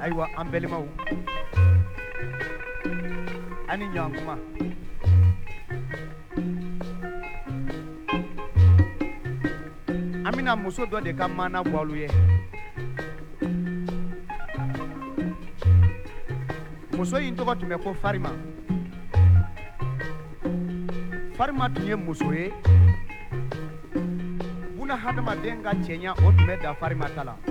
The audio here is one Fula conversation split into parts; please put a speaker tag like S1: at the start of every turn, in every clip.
S1: ayiwa an balimaw ani ɲankuma an bɛna muso dɔ de ka maana bɔ alu ye muso in tɔgɔ tun bɛ ko Farima Farima tun ye muso ye buna hadamaden ka cɛɲa o tun bɛ da Farima ta la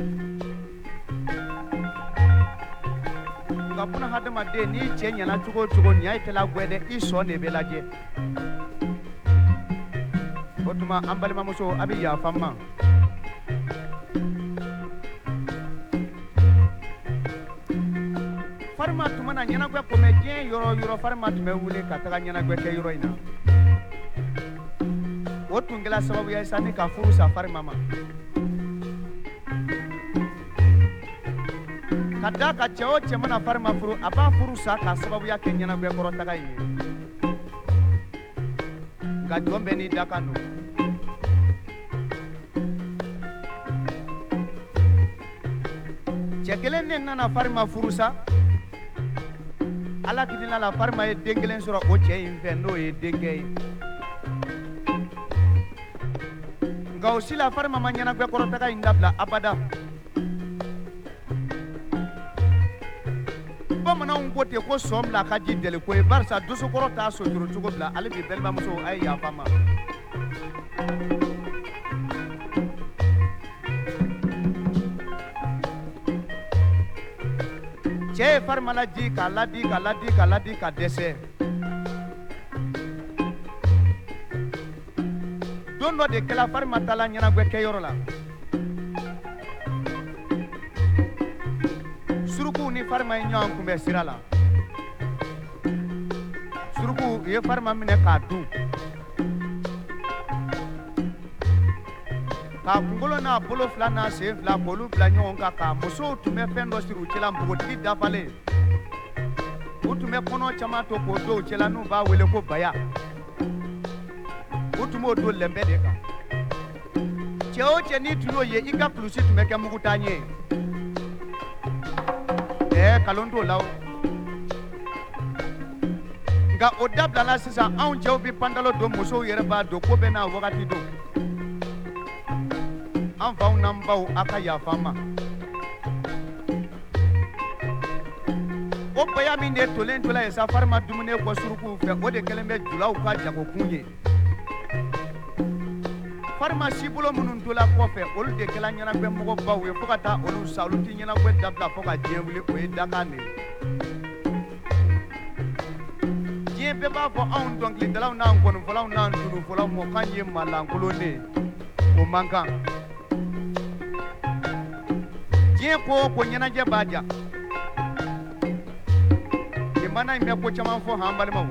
S1: nka buna hadamaden n'i cɛ ɲɛna cogo o cogo ɲa i tɛla gwɛ dɛ i sɔn de bɛ lajɛ o tuma an balimamuso a bɛ yafa n ma Farima tun mana ɲɛnagwɛ kɔmɛ diɲɛ yɔrɔ yɔrɔ Farima tun bɛ wuli ka taga ɲɛnagwɛ kɛ yɔrɔ in na o tun kɛla sababu ye sa ni ka furu sa Farima ma ka da ka cɛ o cɛ mana Farima furu a b'a furu sa ka sababuya kɛ ɲɛnagwɛ kɔrɔ taga in ye nka jɔn bɛ n'i dakan don cɛ kelen ne nana Farima furu sa Ala kidina la Farima ye den kelen sɔrɔ o cɛ in fɛ n'o ye denkɛ ye nka o si la Farima ma ɲɛnagwɛ kɔrɔ taga in dabila abada bamananw ko ten ko sɔn bila ka ji deli ko ye barisa dosokɔrɔ t'a sojuru cogo bila ale bi balimamuso a ye yafa ma cɛ ye Farima laji k'a ladi k'a ladi k'a ladi ka dɛsɛ don dɔ de kɛla Farima taala ɲɛnagwɛ kɛyɔrɔ la surukuw ni Farima ye ɲɔgɔn kunbɛn sira la surukuw ye Farima minɛ k'a dun k'a kunkolo n'a bolo fila n'a sen fila k'olu bila ɲɔgɔn kan ka musow tun bɛ fɛn dɔ siri u cɛla npogotigi dafalen u tun bɛ kɔnɔ caman to k'o don u cɛla n'u b'a wele ko baya u tun b'o don lɛnbɛ de kan cɛ o cɛ n'i tun y'o ye i ka kulusi tun bɛ kɛ mugutan ye kalon t'o la o nka o dabilala sisan anw cɛw bi pantalon don musow yɛrɛ b'a don ko bɛ n'a wagati don an faw n'an baw a ka yafa n ma o baya min de tolen tola ye sa Farima dumuni kɔ surukuw fɛ o de kɛlen bɛ julaw ka jagokun ye Farima sibolo minnu tola kɔfɛ olu de kɛla ɲɛnagwɛmɔgɔ baw ye fo ka taa olu sa olu ti ɲɛnagwɛ dabila fo ka diɲɛ wuli o ye dakan de ye diɲɛ bɛɛ b'a fɔ anw dɔnkilidalaw n'an gɔnifɔlaw n'an dunufɔlaw mɔ k'an ye maalankolon de o man kan diɲɛ ko o ko ɲɛnajɛ b'a ja nin bana in bɛ ko caman fɔ han balimaw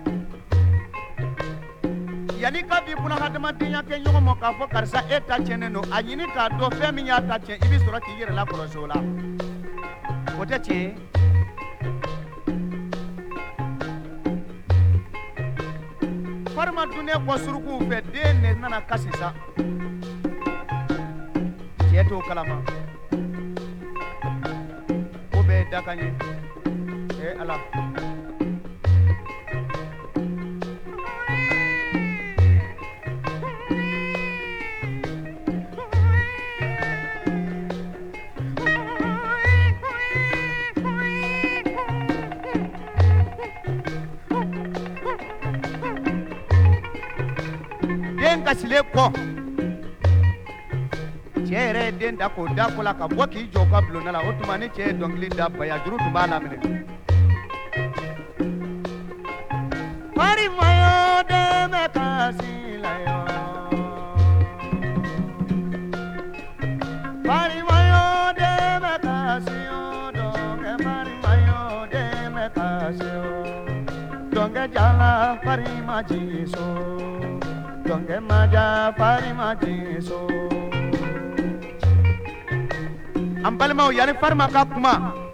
S1: yanni ka b'i buna hadamadenya kɛ ɲɔgɔn ma k'a fɔ karisa e ta tiɲɛnen don a ɲini k'a dɔn fɛn min y'a ta tiɲɛ i bɛ sɔrɔ k'i yɛrɛ lakɔlɔsi o la o tɛ tiɲɛ ye Farima dunnen kɔ surukuw fɛ den de nana kasi sa cɛ t'o kalama ko bɛɛ ye dakan ye Ala den kasilen kɔ cɛ yɛrɛ ye den da k'o da ko la ka bɔ k'i jɔ ka bulonna la o tuma ni cɛ ye dɔnkili da bayajuru tun b'a laminɛ Farima yo dɛmɛ kasi la yo Farima yo dɛmɛ kasi yo dɔnkɛ Farima yo dɛmɛ kasi yo dɔnkɛ jala Farima jiso dɔnkɛ maja Farima jiso an balimaw yani Farima ka kuma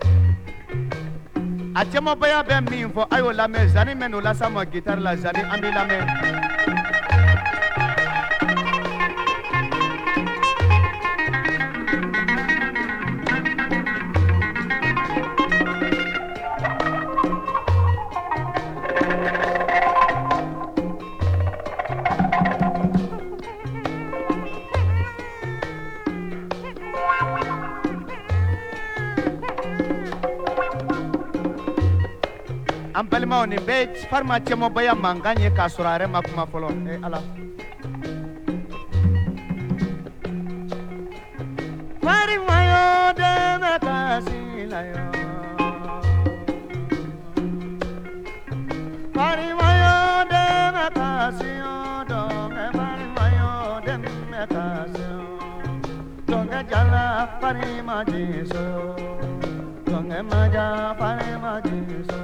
S1: a cɛmɔbaya bɛ min fɔ a y'o lamɛn Zani mɛ n'o lasa ma gitari la Zani an b'i lamɛn an balimaw nin bɛɛ farima cɛmɔbaya mankan ye k'a sɔrɔ a yɛrɛ ma kuma fɔlɔ ala farima yo dɛmɛ kasi la yo farima yo dɛmɛ kasi yo dɔnkɛ farima yo dɛmɛ kasi yo dɔnkɛ jala farima jiso dɔnkɛ maja farima jiso